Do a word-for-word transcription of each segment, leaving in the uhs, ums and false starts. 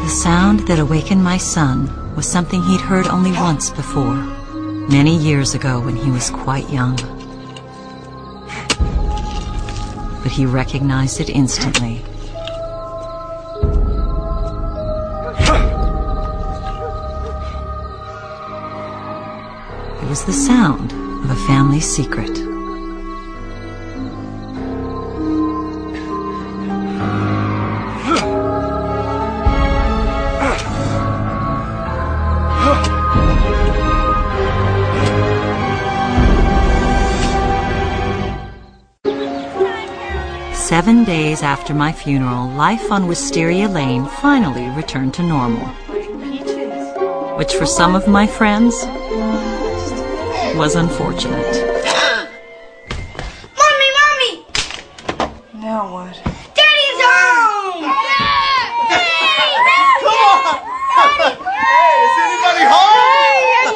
The sound that awakened my son was something he'd heard only once before, many years ago when he was quite young. But he recognized it instantly. It was the sound of a family secret. Seven days after my funeral, life on Wisteria Lane finally returned to normal. Which for some of my friends was unfortunate. Mommy, Mommy! Now what? Daddy's home! Come on! Hey, is anybody home?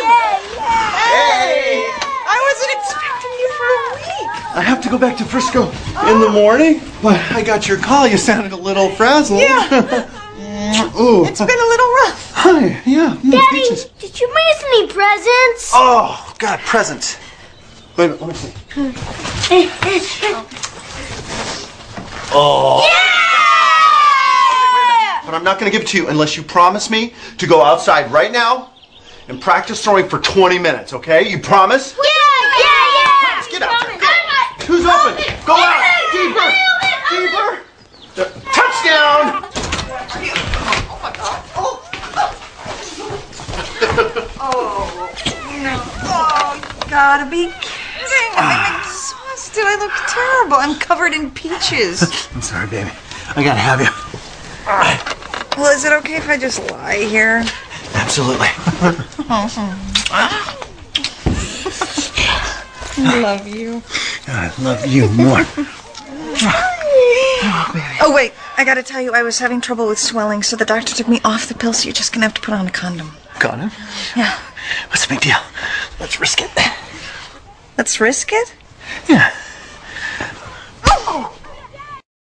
Hey! I wasn't expecting you for a week. I have to go back to Frisco in the morning, but I got your call. You sounded a little frazzled. Yeah. Ooh. It's been a little rough. Hi, yeah. Mm, Daddy, peaches. did you bring us any presents? Oh, God, presents. Wait a minute, let me see. Oh. Yeah! But I'm not going to give it to you unless you promise me to go outside right now and practice throwing for twenty minutes, okay? You promise? Yeah, yeah, yeah! Let's get out there. Who's open? Go out! Deeper! Deeper! Touchdown! Oh, no. Oh, you gotta be kidding. I'm exhausted. I look terrible. I'm covered in peaches. I'm sorry, baby. I gotta have you. Well, is it okay if I just lie here? Absolutely. I love you. I love you more. Oh, wait. I gotta tell you, I was having trouble with swelling, so the doctor took me off the pill, so you're just gonna have to put on a condom. Got it? Yeah. What's the big deal? Let's risk it. Let's risk it? Yeah.